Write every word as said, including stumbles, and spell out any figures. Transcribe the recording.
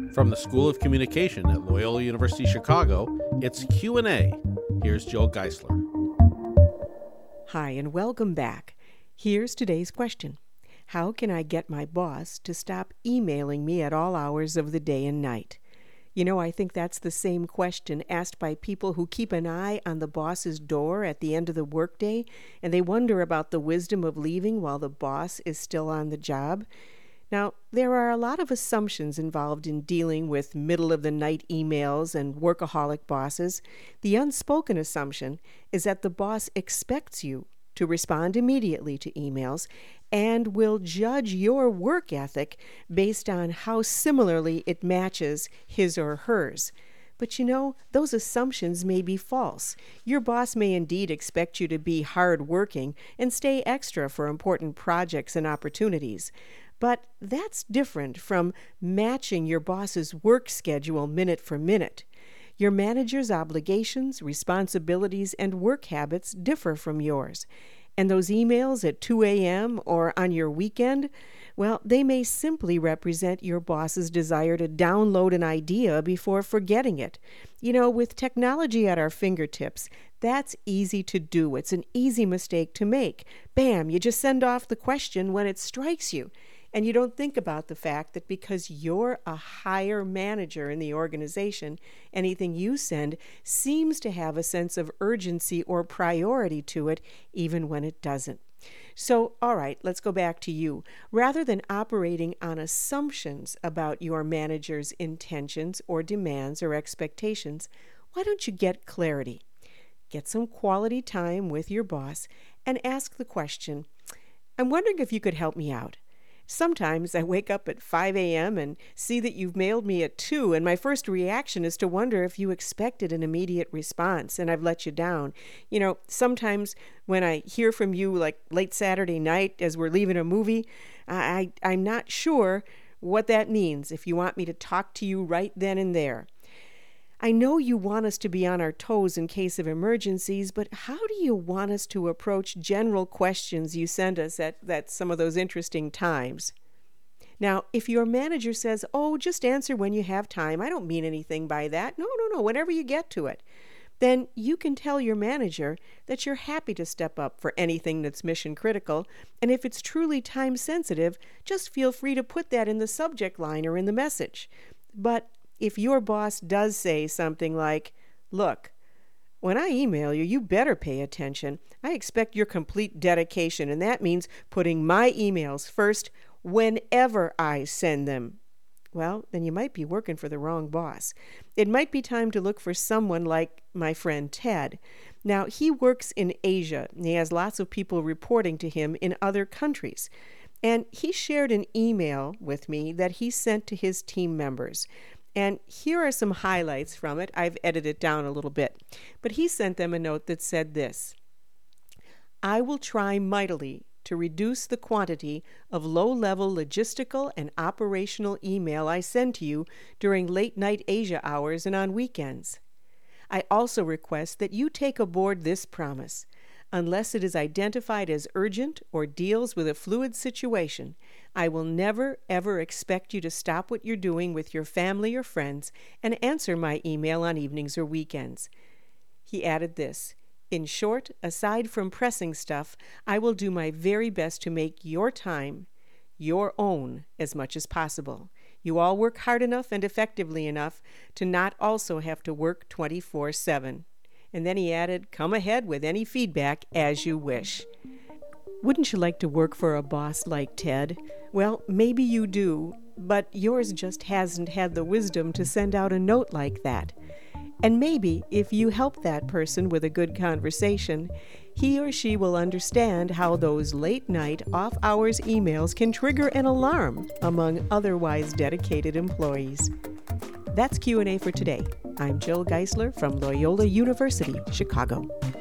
From the School of Communication at Loyola University Chicago, it's Q and A. Here's Jill Geisler. Hi, and welcome back. Here's today's question. How can I get my boss to stop emailing me at all hours of the day and night? You know, I think that's the same question asked by people who keep an eye on the boss's door at the end of the workday, and they wonder about the wisdom of leaving while the boss is still on the job. Now, there are a lot of assumptions involved in dealing with middle-of-the-night emails and workaholic bosses. The unspoken assumption is that the boss expects you to respond immediately to emails and will judge your work ethic based on how similarly it matches his or hers. But you know, those assumptions may be false. Your boss may indeed expect you to be hard-working and stay extra for important projects and opportunities. But that's different from matching your boss's work schedule minute for minute. Your manager's obligations, responsibilities, and work habits differ from yours. And those emails at two a.m. or on your weekend, well, they may simply represent your boss's desire to download an idea before forgetting it. You know, with technology at our fingertips, that's easy to do. It's an easy mistake to make. Bam, you just send off the question when it strikes you. And you don't think about the fact that because you're a higher manager in the organization, anything you send seems to have a sense of urgency or priority to it, even when it doesn't. So, all right, let's go back to you. Rather than operating on assumptions about your manager's intentions or demands or expectations, why don't you get clarity? Get some quality time with your boss and ask the question, I'm wondering if you could help me out. Sometimes I wake up at five a.m. and see that you've mailed me at two, and my first reaction is to wonder if you expected an immediate response and I've let you down. You know, sometimes when I hear from you like late Saturday night as we're leaving a movie, I, I, I'm not sure what that means, if you want me to talk to you right then and there. I know you want us to be on our toes in case of emergencies, but how do you want us to approach general questions you send us at, at some of those interesting times? Now, if your manager says, oh, just answer when you have time, I don't mean anything by that. No, no, no, whenever you get to it. Then you can tell your manager that you're happy to step up for anything that's mission critical, and if it's truly time sensitive, just feel free to put that in the subject line or in the message. But if your boss does say something like, look, when I email you, you better pay attention. I expect your complete dedication, and that means putting my emails first whenever I send them. Well, then you might be working for the wrong boss. It might be time to look for someone like my friend Ted. Now, he works in Asia, and he has lots of people reporting to him in other countries. And he shared an email with me that he sent to his team members. And here are some highlights from it. I've edited it down a little bit. But he sent them a note that said this: I will try mightily to reduce the quantity of low-level logistical and operational email I send to you during late-night Asia hours and on weekends. I also request that you take aboard this promise. Unless it is identified as urgent or deals with a fluid situation, I will never, ever expect you to stop what you're doing with your family or friends and answer my email on evenings or weekends. He added this: in short, aside from pressing stuff, I will do my very best to make your time your own as much as possible. You all work hard enough and effectively enough to not also have to work twenty-four seven. And then he added, come ahead with any feedback as you wish. Wouldn't you like to work for a boss like Ted? Well, maybe you do, but yours just hasn't had the wisdom to send out a note like that. And maybe if you help that person with a good conversation, he or she will understand how those late-night, off-hours emails can trigger an alarm among otherwise dedicated employees. That's Q and A for today. I'm Jill Geisler from Loyola University, Chicago.